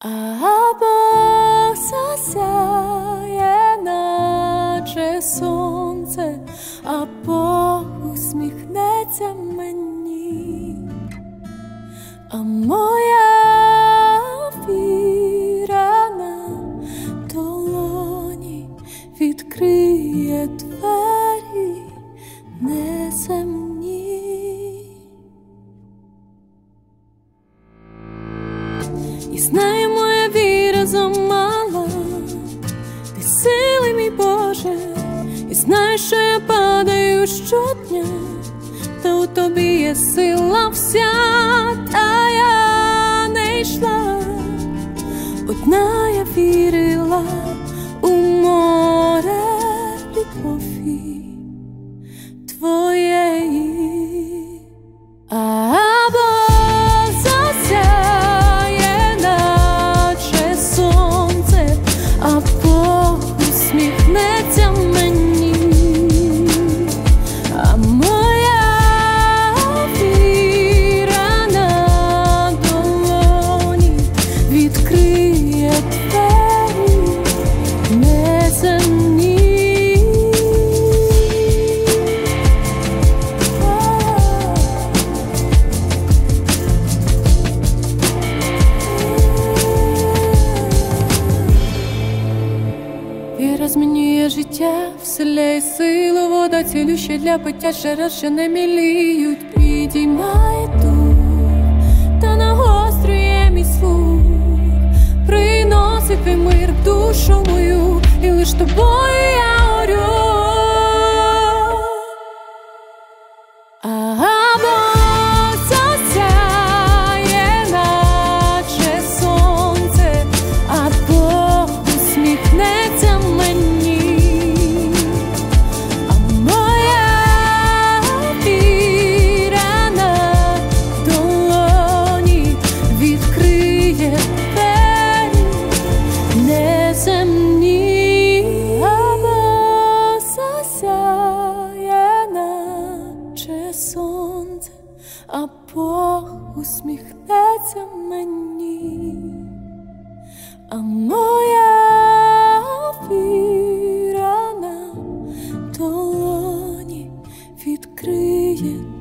Або засяє, наче сонце, або усміхнеться мені, а моя віра на долоні відкриє двері неземні. І знаю, моя віра замала, ти сили, мій Боже, і знаю, що я падаю щодня, та у тобі є сила вся, та я не йшла одна, я вірила у море любові твоєї. Або засяє, наче сонце, або усміхнеться мені, а моя віра на долоні відкриє двері неземні. Віра змінює життя, вселяє силу, вода цілюща для пиття, жара, що не міліють, підіймає дух та нагострює мій слух, приносить твій мир в душу мою, і лиш тобою я орю. Або засяє, наче сонце, або усміхнеться мені, а моя віра на долоні відкриє двері неземні. Або засяє, наче сонце, або усміхнеться мені, а моя віра на долоні відкриє